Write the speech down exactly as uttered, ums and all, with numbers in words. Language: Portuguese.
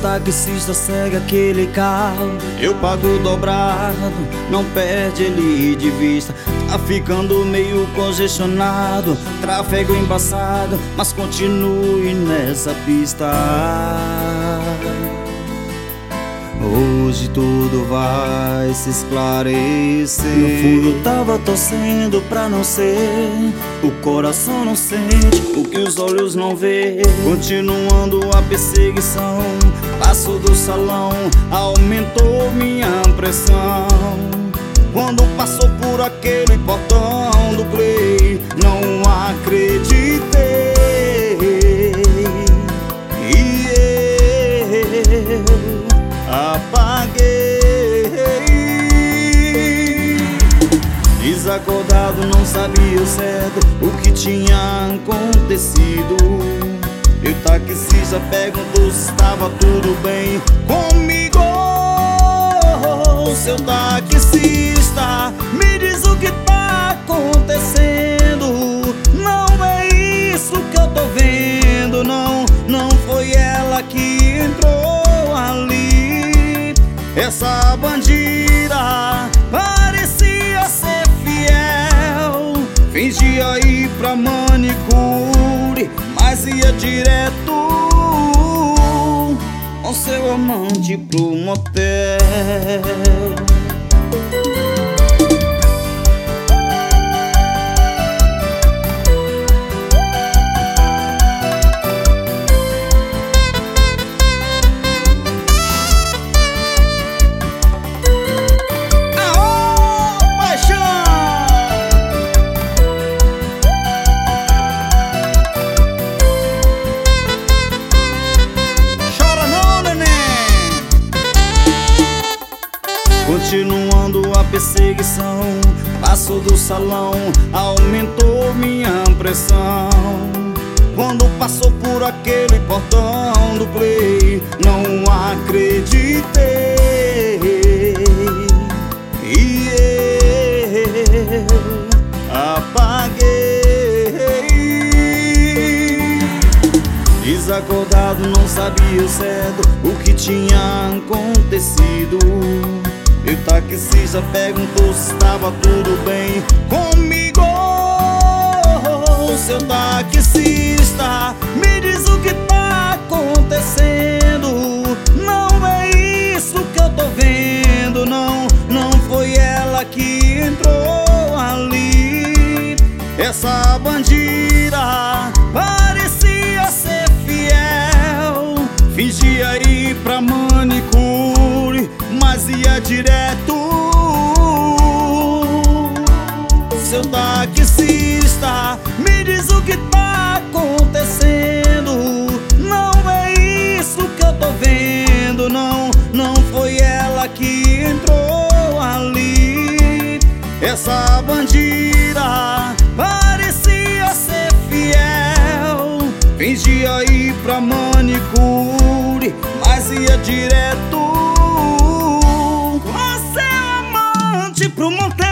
taxista segue aquele carro, eu pago dobrado, não perde ele de vista. Tá ficando meio congestionado, tráfego embaçado, mas continue nessa pista. Hoje tudo vai se esclarecer. No fundo tava torcendo pra não ser, o coração não sente o que os olhos não vê. Continuando a perseguição, passo do salão, aumentou minha pressão. Quando passou por aquele portão do play, não acreditei. E eu apaguei. Desacordado, não sabia o certo o que tinha acontecido. E o taxista perguntou se estava tudo bem comigo. Seu taxista, me diz o que tá acontecendo. Não é isso que eu tô vendo, não. Não foi ela que entrou ali. Essa bandida parecia ser fiel, fingia ir pra manicure, mas ia direto com seu amante pro motel. Continuando a perseguição, passo do salão, aumentou minha pressão. Quando passou por aquele portão do play, não acreditei. E eu apaguei. Desacordado, não sabia o certo o que tinha acontecido. E o taxista perguntou se estava tudo bem comigo. Seu taxista, me diz o que tá acontecendo. Não é isso que eu tô vendo, não. Não foi ela que entrou ali. Essa bandida parecia ser fiel, fingia ir pra manicure, mas ia direto. Seu taxista, me diz o que tá acontecendo. Não é isso que eu tô vendo, não. Não foi ela que entrou ali. Essa bandida parecia ser fiel, fingia ir pra manicure, mas ia direto pro motel.